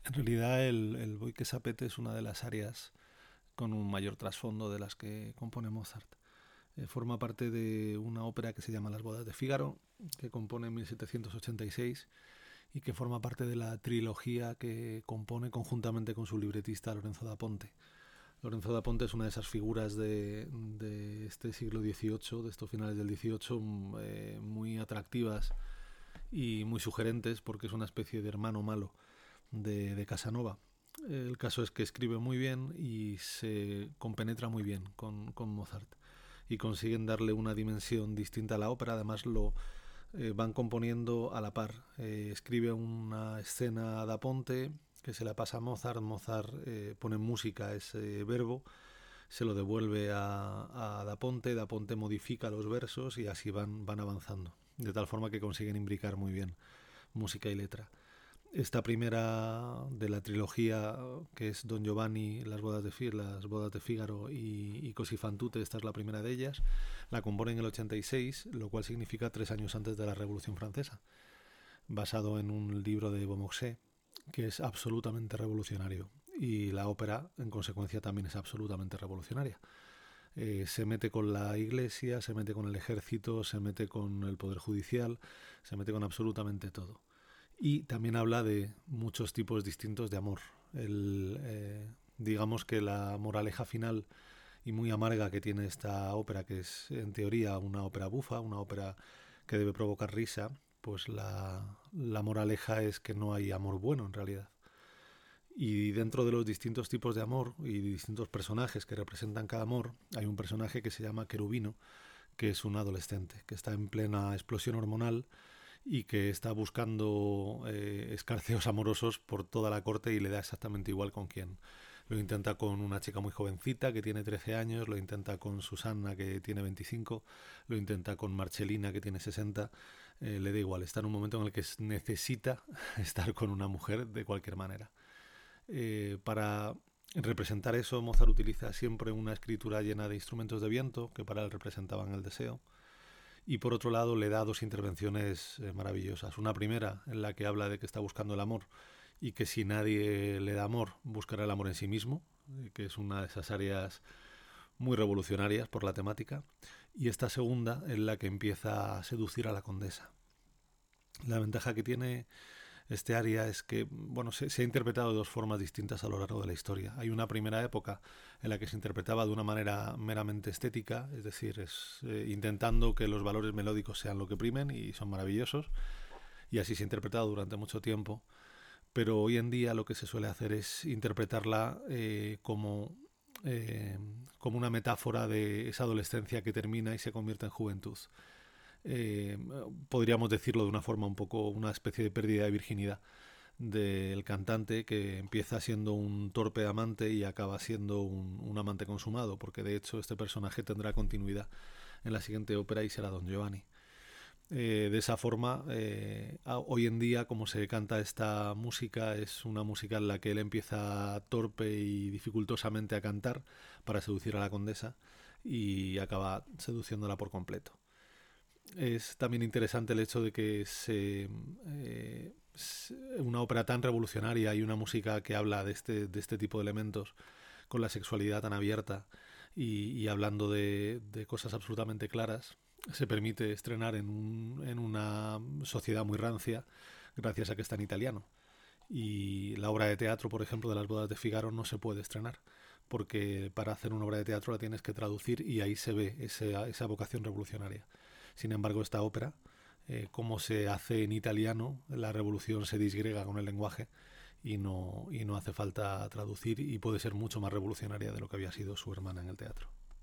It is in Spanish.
En realidad el Boi que Sapete es una de las áreas con un mayor trasfondo de las que compone Mozart. Forma parte de una ópera que se llama Las bodas de Fígaro, que compone en 1786 y que forma parte de la trilogía que compone conjuntamente con su libretista Lorenzo da Ponte. Lorenzo da Ponte es una de esas figuras de este siglo XVIII, de estos finales del XVIII, muy atractivas y muy sugerentes porque es una especie de hermano malo de Casanova. El caso es que escribe muy bien y se compenetra muy bien con Mozart y consiguen darle una dimensión distinta a la ópera. Además lo van componiendo a la par. Escribe una escena a Da Ponte que se la pasa a Mozart. Mozart pone en música ese verbo, se lo devuelve a Da Ponte. Da Ponte modifica los versos y así van avanzando. De tal forma que consiguen imbricar muy bien música y letra. Esta primera de la trilogía, que es Don Giovanni, las bodas de Fígaro y Così fan tutte, esta es la primera de ellas, la compone en el 86, lo cual significa 3 años antes de la Revolución Francesa, basado en un libro de Beaumarchais, que es absolutamente revolucionario. Y la ópera, en consecuencia, también es absolutamente revolucionaria. Se mete con la iglesia, se mete con el ejército, se mete con el poder judicial, se mete con absolutamente todo. Y también habla de muchos tipos distintos de amor. Digamos que la moraleja final y muy amarga que tiene esta ópera, que es en teoría una ópera bufa, una ópera que debe provocar risa, pues la moraleja es que no hay amor bueno en realidad. Y dentro de los distintos tipos de amor y distintos personajes que representan cada amor, hay un personaje que se llama Querubino, que es un adolescente, que está en plena explosión hormonal y que está buscando escarceos amorosos por toda la corte y le da exactamente igual con quién. Lo intenta con una chica muy jovencita que tiene 13 años, lo intenta con Susanna que tiene 25, lo intenta con Marcelina que tiene 60, le da igual, está en un momento en el que necesita estar con una mujer de cualquier manera. Para representar eso, Mozart utiliza siempre una escritura llena de instrumentos de viento, que para él representaban el deseo, y por otro lado le da dos intervenciones maravillosas. Una primera en la que habla de que está buscando el amor y que si nadie le da amor, buscará el amor en sí mismo, que es una de esas áreas muy revolucionarias por la temática. Y esta segunda en la que empieza a seducir a la condesa. La ventaja que tiene este área es que bueno, se ha interpretado de dos formas distintas a lo largo de la historia. Hay una primera época en la que se interpretaba de una manera meramente estética, es decir, intentando que los valores melódicos sean lo que primen y son maravillosos, y así se ha interpretado durante mucho tiempo. Pero hoy en día lo que se suele hacer es interpretarla eh, como una metáfora de esa adolescencia que termina y se convierte en juventud. Eh, Podríamos decirlo de una forma un poco, una especie de pérdida de virginidad del cantante que empieza siendo un torpe amante y acaba siendo un amante consumado, porque de hecho este personaje tendrá continuidad en la siguiente ópera y será Don Giovanni. De esa forma, hoy en día, como se canta esta música, es una música en la que él empieza torpe y dificultosamente a cantar para seducir a la condesa y acaba seduciéndola por completo. Es también interesante el hecho de que una ópera tan revolucionaria y una música que habla de este tipo de elementos con la sexualidad tan abierta y hablando de cosas absolutamente claras, se permite estrenar en una sociedad muy rancia gracias a que está en italiano. Y la obra de teatro, por ejemplo, de las bodas de Figaro no se puede estrenar, porque para hacer una obra de teatro la tienes que traducir y ahí se ve esa vocación revolucionaria. Sin embargo, esta ópera, como se hace en italiano, la revolución se disgrega con el lenguaje y no hace falta traducir y puede ser mucho más revolucionaria de lo que había sido su hermana en el teatro.